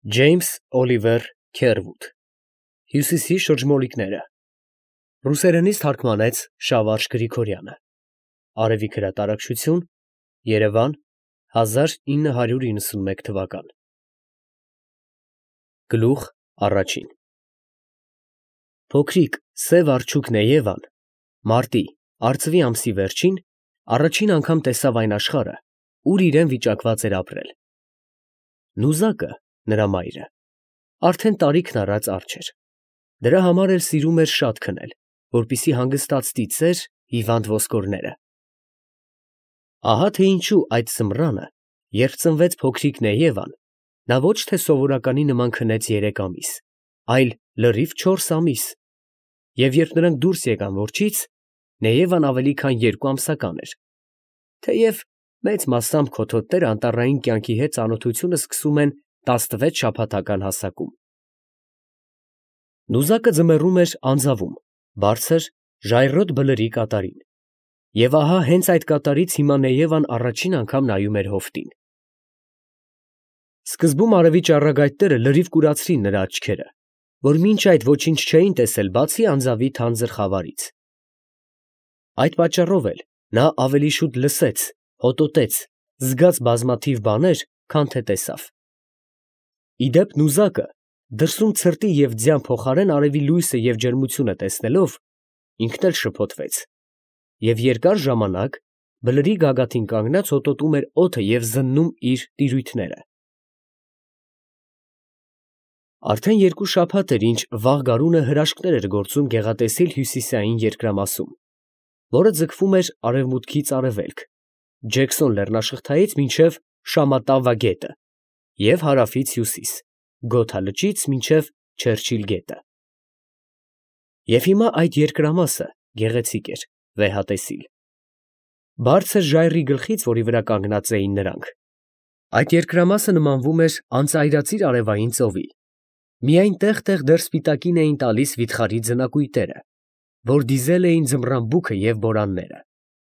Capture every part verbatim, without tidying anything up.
Ջեյմս Օլիվեր Քերվուդ Հյուսիսի շրջմոլիկները Ռուսերենից թարգմանեց Շավարժ Գրիգորյանը Արևիկ հրատարակչություն Երևան հազար ինը հարյուր իննսունմեկ թվական Գլուխ առաջին Փոքրիկ սև արջուկն Եվան մարտի արծվի ամսի վերջին առաջին անգամ տեսավ այն աշխարհը, ուր իրեն վիճակված էր ապրել։ Նուզակը նրա մայրը արդեն տարիքն առած արջ էր, դրա համար էլ սիրում էր շատ քնել, որպեսզի հանգստացնի ծեր հիվանդ ոսկորները։ Ահա թե ինչու այդ ձմռանը, երբ ծնվեց փոքրիկ Նեևան, նա ոչ թե սովորականի նման քնեց երեք ամիս, այլ լրիվ չորս ամիս, և երբ նրանք դուրս եկան որջից, Նեևան ավելի քան երկու ամսական էր, թեև մեծ մասամբ քոթոտները անտառային կյանքի հետ ծանոթությունը սկսում են տասնվեց շաբաթական հասակում։ Նուզակը ձմեռում էր անձավում, բարձր, ժայռոտ բլրի կատարին, և ահա հենց այդ կատարից հիմա Նեևան առաջին անգամ նայում էր հովտին։ Սկզբում արևի ճառագայթները լրիվ կուրացրին նրա աչքերը, որ մինչ այդ ոչինչ չէին տեսել, բացի անձավի թանձր խավարից։ Այդ պատճառով էլ նա ավելի շուտ լսեց, հոտոտեց, զգաց բազմաթիվ բաներ, քան թե տեսավ։ Ի դեպ նուզակը, դրսում ցրտի և ձյան փոխարեն արևի լույսը և ջերմությունը տեսնելով, ինքն էլ շփոթվեց, և երկար ժամանակ բլրի գագաթին կանգնած հոտոտում էր օդը և զննում իր տիրույթները։ Արդեն երկու շաբաթ էր, ինչ վաղ գարունը հրաշքներ էր գործում գեղատեսիլ հյուսիսային երկրամասում, որը ձգվում էր արևմուտքից արևելք, Ջեքսոն լեռնաշղթայից մինչև Շամատավա գետը և հարավից հյուսիս, Գոթա լճից մինչև Չերչիլ գետը։ Եվ հիմա այդ երկրամասը գեղեցիկ էր, վեհատեսիլ։ Բարձր ժայռի գլխից, որի վրա կանգնած էին նրանք, այդ երկրամասը նմանվում էր անծայրածիր արևային ծովի, միայն տեղ֊տեղ դեռ սպիտակին էին տալիս վիթխարի ձնակույտերը, որ դիզել էին ձմռան բուքը և բորանները։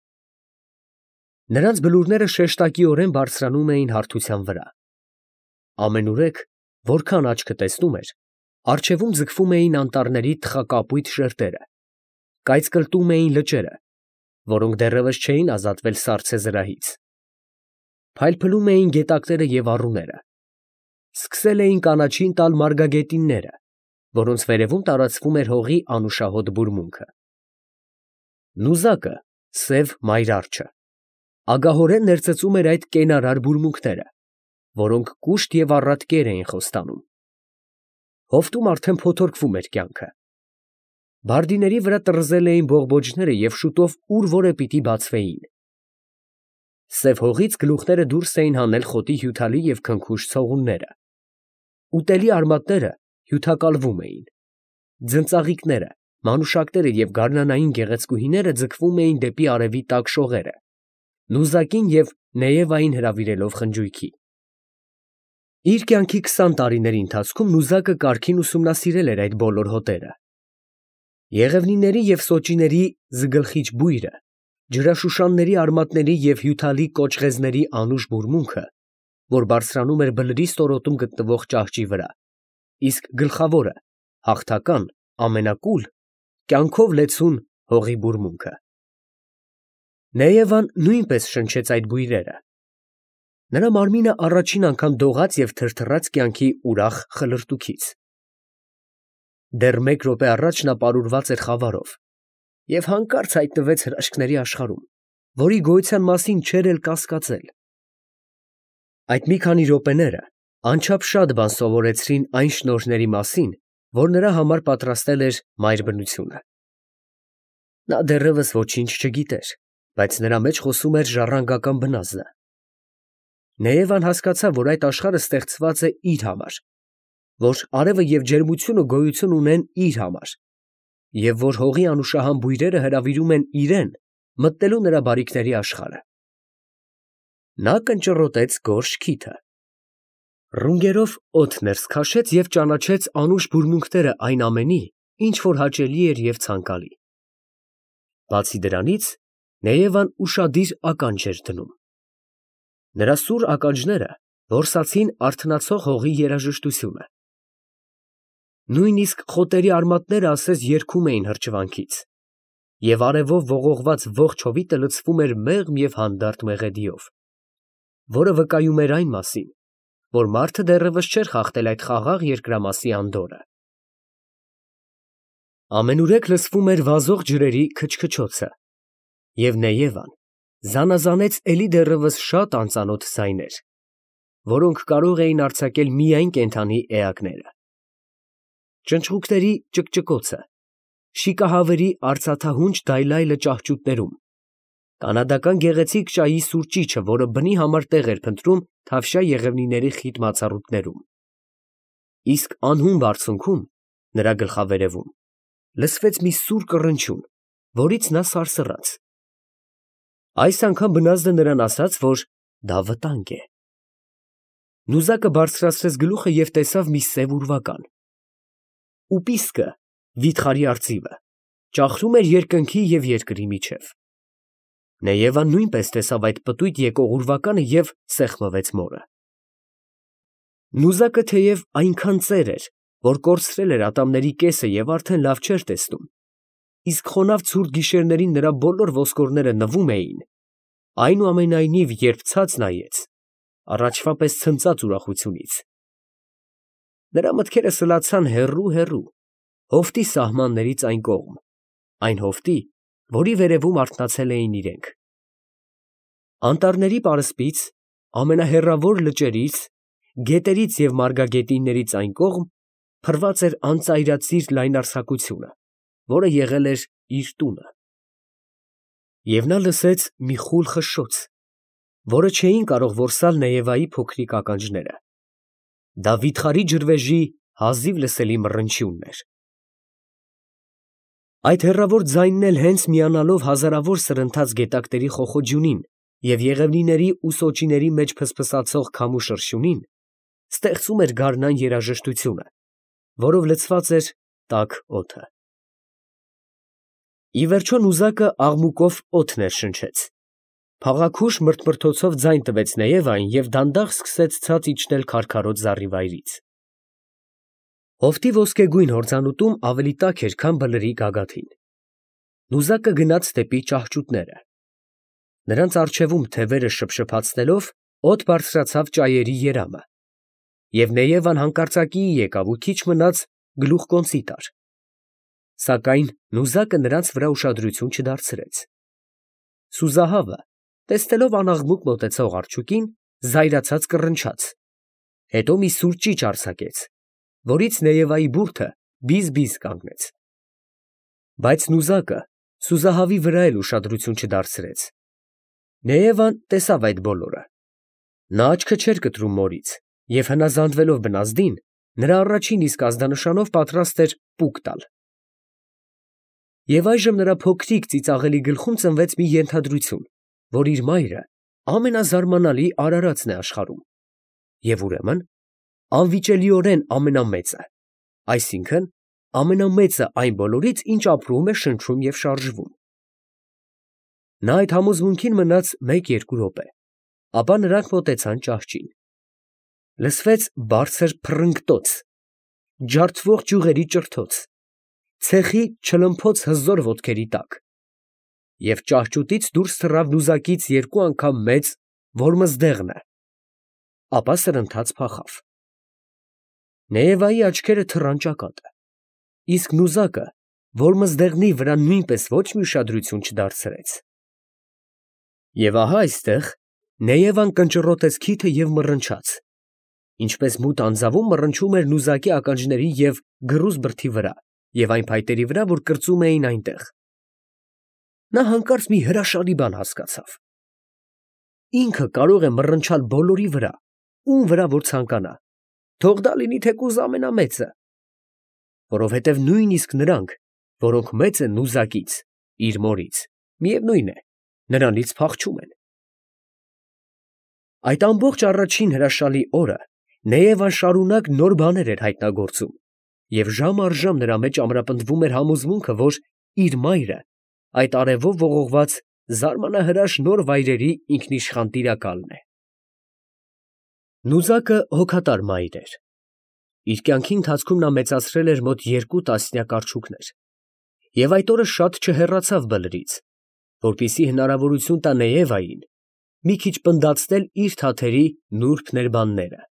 Նրանց բլուրները շեշտակիորեն բարձրանում էին հարթության վրա։ Ամենուրեք, որքան աչքը տեսնում էր, առջևում ձգվում էին անտառների թխակապույտ շերտերը, կայծկլտում էին լճերը, որոնք դեռևս չէին ազատվել սառցե զրահից, փայլփլում էին գետակները և առուները, սկսել էին կանաչին տալ մարգագետինները, որոնց վերևում տարածվում էր հողի անուշահոտ բուրմունքը։ Նուզակը, սև մայր արջը, ագահորեն ներծծում էր այդ կենարար բուրմունքները, որոնք կուշտ և առատ կեր էին խոստանում։ Հովտում արդեն փոթորկվում էր կյանքը։ Բարդիների վրա տռզել էին բողբոջները և շուտով ուր որ է պիտի բացվեին։ Սև հողից գլուխները դուրս էին հանել խոտի հյութալի և քնքուշ ցողունները։ Ուտելի արմատները հյութակալվում էին։ Ձնծաղիկները, մանուշակները և գարնանային գեղեցկուհիները ձգվում էին դեպի արևի տաք շողերը, նուզակին և Նեևային հրավիրելով խնջույքի։ Իր կյանքի քսան տարիների ընթացքում նուզակը կարգին ուսումնասիրել էր այդ բոլոր հոտերը։ Եղևնիների և սոճիների զգլխիչ բույրը, ջրաշուշանների արմատների և հյութալի կոճղեզների անուշ բուրմունքը, որ բարձրանում էր բլրի ստորոտում գտնվող ճահճի վրա, իսկ գլխավորը, հաղթական, ամենակուլ, կյանքով լեցուն հողի բուրմունքը։ Նեևան նույնպես շնչեց այդ բույրերը։ Նրա մարմինը առաջին անգամ դողաց և թրթռաց կյանքի ուրախ խլրտուքից։ Դեռ մեկ րոպե առաջ նա պարուրված էր խավարով և հանկարծ հայտնվեց հրաշքների աշխարհում, որի գոյության մասին չէր էլ կասկածել։ Այդ մի քանի րոպեները անչափ շատ բան սովորեցրին այն շնորհների մասին, որ նրա համար պատրաստել էր մայր բնությունը։ Նա դեռևս ոչինչ չգիտեր, բայց նրա մեջ խոսում էր ժառանգական բնազդը։ Նեևան հասկացավ, որ այդ աշխարհը ստեղծված է իր համար, որ արևը և ջերմությունը գոյություն ունեն իր համար, և որ հողի անուշահան բույրերը հրավիրում են իրան մտնելու նրա բարիքների աշխարհը։ Նա կնճռոտեց գորշ քիթը։ Ռունգերով օդ ներս քաշեց և ճանաչեց անուշ բուրմունքները այն ամենի, ինչ որ հաճելի էր և ցանկալի։ Բացի դրանից, Նեևան ուշադիր ականջ էր դնում։ Նրա սուր ականջները, Որսացին արթնացող հողի երաժշտությունը։ Նույնիսկ խոտերի արմատները ասես երգում էին հրճվանքից, և արևով ողողված ողջ հովիտը լցվում էր մեղմ և հանդարտ մեղեդիով, որը վկայում էր այն մասին, որ մարդը դեռևս չէր խախտել այդ խաղաղ երկրամասի անդորրը։ Ամենուրեք լսվում էր վազող ջրերի քչքչոցը, և Նեևան զանազանեց էլի դեռևս շատ անծանոթ ձայներ, որոնք կարող էին արձակել միայն կենդանի էակները. ճնճղուկների ճկճկոցը, շիկահավերի արծաթահունչ դայլայլը ճահճուտներում, կանադական գեղեցիկ ճայի սուրճիչը, որը բնի համար տեղ էր փնտրում թավշյա եղևնիների խիտ մացառուտներում, իսկ անհուն բարձունքում, նրա գլխավերևում, լսվեց մի սուր կռնչյուն, որից նա սարսռաց։ Այս անգամ բնազդը նրան ասաց, որ դա վտանգ է։ Նուզակը բարձրացրեց գլուխը և տեսավ մի սև ուրվական։ Ուպիսկը, վիթխարի արծիվը, ճախրում էր երկնքի և երկրի միջև։ Նեևան նույնպես տեսավ այդ պտույտ եկող ուրվականը և սեղմվեց մորը։ Նուզակը թեև այնքան ծեր էր, որ կորցրել էր ատամների կեսը և արդեն լավ չէր տեսնում, իսկ խոնավ ցուրտ գիշերներին նրա բոլոր ոսկորները նվում էին, այնուամենայնիվ, երբ ցած նայեց, առաջվա պես ցնծաց ուրախությունից, նրա մտքերը սլացան հեռու֊հեռու, հովտի սահմաններից այն կողմ, այն հովտի, որի վերևում արթնացել էին իրենք։ Անտառների պարսպից, ամենահեռավոր լճերից, գետերից և մարգագետիններից այն կողմ փռված էր անծայրածիր լայնարձակությունը, որը եղել էր իր տունը։ Եվ նա լսեց մի խուլ խշշոց, որը չէին կարող որսալ Նեևայի փոքրիկ ականջները. դա վիթխարի ջրվեժի հազիվ լսելի մռնչյունն էր։ Այդ հեռավոր ձայնն էլ հենց միանալով հազարավոր սրընթաց գետակների խոխոջյունին և եղևնիների ու սոճիների մեջ փսփսացող քամու շրշյունին, ստեղծում էր գարնան երաժշտությունը, որով լցված էր տաք օդը։ Ի վերջո նուզակը աղմուկով օդ ներշնչեց, փաղաքուշ մրթմրթոցով ձայն տվեց Նեևային և դանդաղ սկսեց ցած իջնել քարքարոտ զառիվայրից։ Հովտի ոսկեգույն հորձանուտում ավելի տաք էր, քան բլրի գագաթին։ Նուզակը գնաց դեպի ճահճուտները։ Նրանց առջևում թևերը շփշփացնելով, օդ բարձրացավ ճայերի երամը, և Նեևան հանկարծակիի եկավ ու քիչ մնաց գլուխկոնծի տար, սակայն նուզակը նրանց վրա ուշադրություն չդարձրեց։ Սուզահավը, տեսնելով անաղմուկ մոտեցող արջուկին, զայրացած կռնչաց, հետո մի սուր ճիչ արձակեց, որից Նեևայի բուրդը բիզ֊բիզ կանգնեց։ Բայց նուզակը սուզահավի վրա էլ ուշադրություն չդարձրեց։ Նեևան տեսավ այդ բոլորը։ Նա աչքը չէր կտրում մորից և հնազանդվելով բնազդին, նրա առաջին իսկ ազդանշանով պատրաստ էր պուկ տալ։ Եվ այժմ նրա փոքրիկ ծիծաղելի գլխում ծնվեց մի ենթադրություն, որ իր մայրը ամենազարմանալի արարածն է աշխարհում, և ուրեմն անվիճելիորեն ամենամեծը, այսինքն ամենամեծը այն բոլորից, ինչ ապրում է, շնչում և շարժվում։ Նա այդ համոզմունքին մնաց մեկ֊երկու րոպե, ապա նրանք մոտեցան ճահճին։ Լսվեց բարձր փռնգտոց, ջարդվող ճյուղերի ճրթոց, ցեխի չլմփոց հզոր ոտքերի տակ, և ճահճուտից դուրս թռավ նուզակից երկու անգամ մեծ որմզդեղնը, ապա սրընթաց փախավ։ Նեևայի աչքերը թռան ճակատը, իսկ նուզակը որմզդեղնի վրա նույնպես ոչ մի ուշադրություն չդարձրեց։ Եվ ահա այստեղ Նեևան կնճռոտեց քիթը և մռնչաց, ինչպես մութ անձավում մռնչում էր նուզակի ականջների և գռուզ բրդի վրա և այն փայտերի վրա, որ կրծում էին այնտեղ։ Նա հանկարծ մի հրաշալի բան հասկացավ. ինքը կարող է մռնչալ բոլորի վրա, ում վրա որ ցանկանա, թող դա լինի թեկուզ ամենամեծը, որովհետև նույնիսկ նրանք, որոնք մեծ են նուզակից, իր մորից, միևնույն է, նրանից փախչում են։ Այդ ամբողջ առաջին հրաշալի օրը Նեևան շարունակ նոր բաներ էր հայտնագործում, և ժամ առ ժամ նրա մեջ ամրապնդվում էր համոզմունքը, որ իր մայրը այդ արևով ողողված զարմանահրաշ նոր վայրերի ինքնիշխան տիրակալն է։ Նուզակը հոգատար մայր էր։ Իր կյանքի ընթացքում նա մեծացրել էր մոտ երկու տասնյակ արջուկներ և այդ օրը շատ չհեռացավ բլրից, որպեսզի հնարավորություն տա Նեևային մի քիչ պնդացնել իր թաթերի նուրբ ներբանները։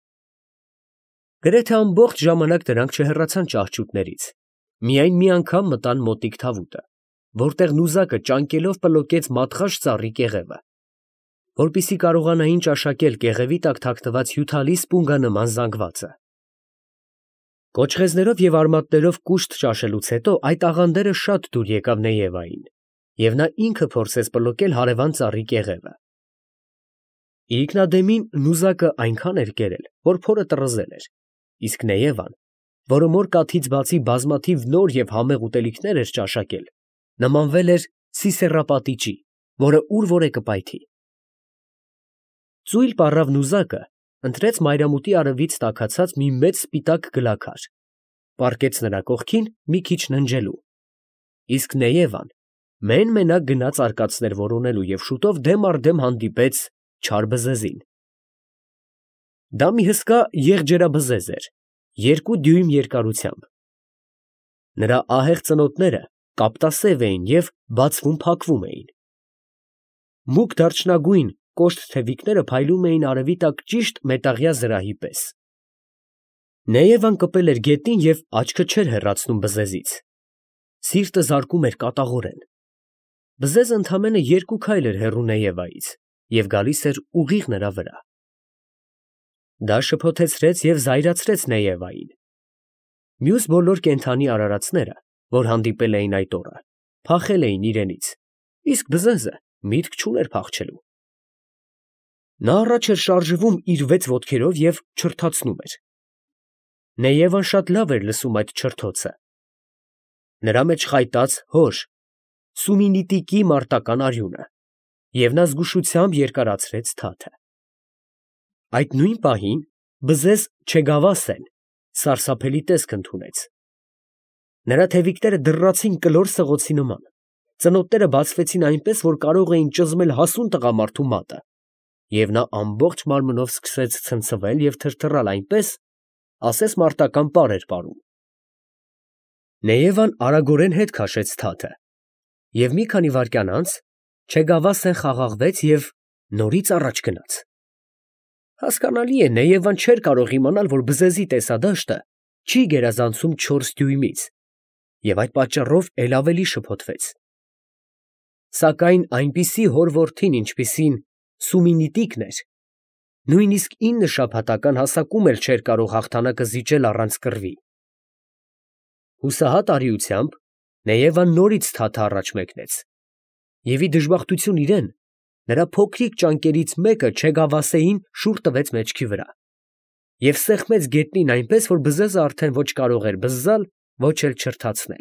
Գրեթե ամբողջ ժամանակ նրանք չհեռացան ճահճուտներից, միայն մի անգամ մտան մոտիկ թավուտը, որտեղ նուզակը ճանկելով պլոկեց մատղաշ ծառի կեղևը, որպեսզի կարողանային ճաշակել կեղևի տակ թաքնված հյութալի սպունգանման զանգվածը։ Կոճղեզներով և արմատներով կուշտ ճաշելուց հետո այդ աղանդերը շատ դուր եկավ Նեևային, և նա ինքը փորձեց պլոկել հարևան ծառի կեղևը։ Իրիկնադեմին նուզակը այնքան էր կերել, որ փորը տռզել էր, իսկ Նեևան, որը մոր կաթից բացի բազմաթիվ նոր և համեղ ուտելիքներ էր ճաշակել, նմանվել էր սիսեռապատիճի, որը ուր որ է կպայթի։ Ծույլ պառավ նուզակը ընտրեց մայրամուտի արևից տաքացած մի մեծ սպիտակ գլաքար, պառկեց նրա կողքին մի քիչ ննջելու, իսկ Նեևան մեն֊մենակ գնաց արկածներ որոնելու և շուտով դեմ առ դեմ հանդիպեց չար բզեզին։ Դա մի հսկա եղջերաբզեզ էր, երկու դյույմ երկարությամբ։ Նրա ահեղ ծնոտները կապտասև էին և բացվում֊փակվում էին։ Մուգ դարչնագույն կոշտ թևիկները փայլում էին արևի տակ ճիշտ մետաղյա զրահի պես։ Նեևան կպել էր գետին և աչքը չէր հեռացնում բզեզից։ Սիրտը զարկում էր կատաղորեն։ Բզեզը ընդամենը երկու քայլ էր հեռու Նեևայից և գալիս էր ուղիղ նրա վրա։ Դա շփոթեցրեց և զայրացրեց Նեևային։ Մյուս բոլոր կենդանի արարածները, որ հանդիպել էին այդ օրը, փախել էին իրենից, իսկ բզեզը միտք չուներ փախչելու։ Նա առաջ էր շարժվում իր վեց ոտքերով և չրթացնում էր։ Նեևան շատ լավ էր լսում այդ չրթոցը։ Նրա մեջ խայտաց հոր՝ Սումինիտիկի մարտական արյունը, և նա զգուշությամբ երկարացրեց թաթը։ Այդ նույն պահին բզեզ Չեգավասեն սարսափելի տեսք ընդունեց։ Նրա թևիկները դռռացին կլոր սղոցի նման, ծնոտները բացվեցին այնպես, որ կարող էին ճզմել հասուն տղամարդու մատը, և նա ամբողջ մարմնով սկսեց ցնցվել և թրթռալ այնպես, ասես մարտական պար էր պարում։ Նեևան արագորեն հետ քաշեց թաթը, և մի քանի վայրկյան անց Չեգավասեն խաղաղվեց և նորից առաջ գնաց։ Հասկանալի է, Նեևան չէր կարող իմանալ, որ բզեզի տեսադաշտը չի գերազանցում չորս դյույմից, և այդ պատճառով էլ ավելի շփոթվեց։ Սակայն այնպիսի հոր որդին, ինչպիսին Սումինիտիկն էր, նույնիսկ ինը շաբաթական հասակում էլ չէր կարող հաղթանակը զիջել առանց կռվի։ Հուսահատ արիությամբ Նեևան նորից թաթը առաջ մեկնեց, և ի դժբախտություն իրեն, նրա փոքրիկ ճանկերից մեկը Չեգավասեին շուռ տվեց մեջքի վրա և սեղմեց գետնին այնպես, որ բզեզը արդեն ոչ կարող էր բզզալ, ոչ էլ չրթացնել։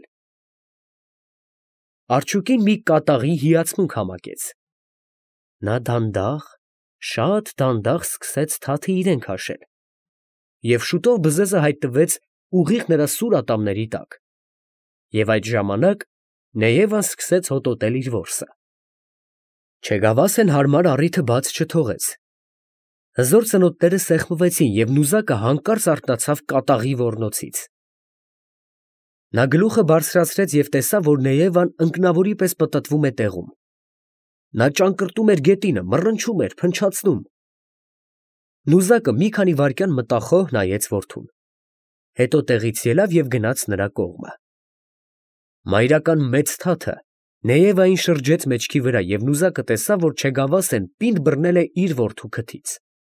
Արջուկին մի կատաղի հիացմունք համակեց։ Նա դանդաղ, շատ դանդաղ սկսեց թաթը իրեն քաշել, և շուտով բզեզը հայտնվեց ուղիղ նրա սուր ատամների տակ, և այդ ժամանակ Նեևան սկսեց հոտոտել իր որսը։ Չեգավասեն հարմար առիթը բաց չթողեց։ Հզոր ծնոտները սեղմվեցին, և նուզակը հանկարծ արթնացավ կատաղի ոռնոցից։ Նա գլուխը բարձրացրեց և տեսավ, որ Նեևան ընկնավորի պես պտտվում է տեղում։ Նա ճանկռտում էր գետինը, մռնչում էր, փնչացնում։ Նուզակը մի քանի վայրկյան մտախոհ նայեց որդուն, հետո տեղից ելավ և գնաց նրա կողմը։ Մայրական մեծ թաթը Նեևային շրջեց մեջքի վրա, և նուզակը տեսավ, որ Չեգավասեն պինդ բռնել է իր որդու քթից։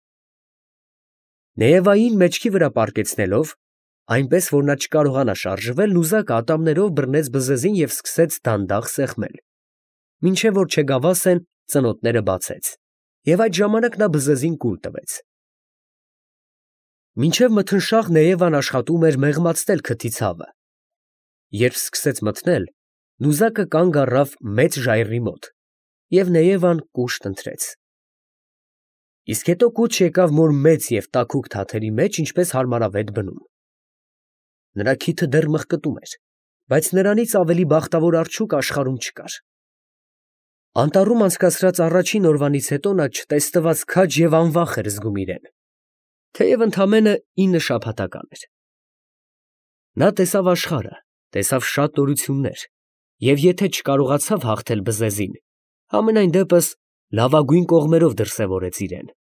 Նեևային մեջքի վրա պառկեցնելով, այնպես որ նա չկարողանա շարժվել, նուզակը ատամներով բռնեց բզեզին և սկսեց դանդաղ սեղմել, մինչև որ Չեգավասեն ծնոտները բացեց, և այդ ժամանակ նա բզեզին կուլ տվեց։ Մինչև մթնշաղ Նեևան աշխատում էր մեղմացնել քթի ցավը։ Երբ սկսեց մթնել, նուզակը կանգ առավ մեծ ժայռի մոտ, և Նեևան կուշտ ընտրեց։ Իսկ հետո կուչ եկավ մոր մեծ և տաքուկ թաթերի մեջ, ինչպես հարմարավետ բնում։ Նրա քիթը դեռ մղկտում էր, բայց նրանից ավելի բախտավոր արջուկ աշխարհում չկար։ Անտառում անցկացրած առաջին օրվանից հետո նա չտեսնված քաջ և անվախ էր զգում իրեն։ թեև ընդամենը ինը շաբաթական էր։ Նա տեսավ աշխարհը, տեսավ շատ նորություններ, և եթե չկարողացավ հաղթել բզեզին, համենայն դեպս լավագույն կողմերով դրսևորեց իրեն։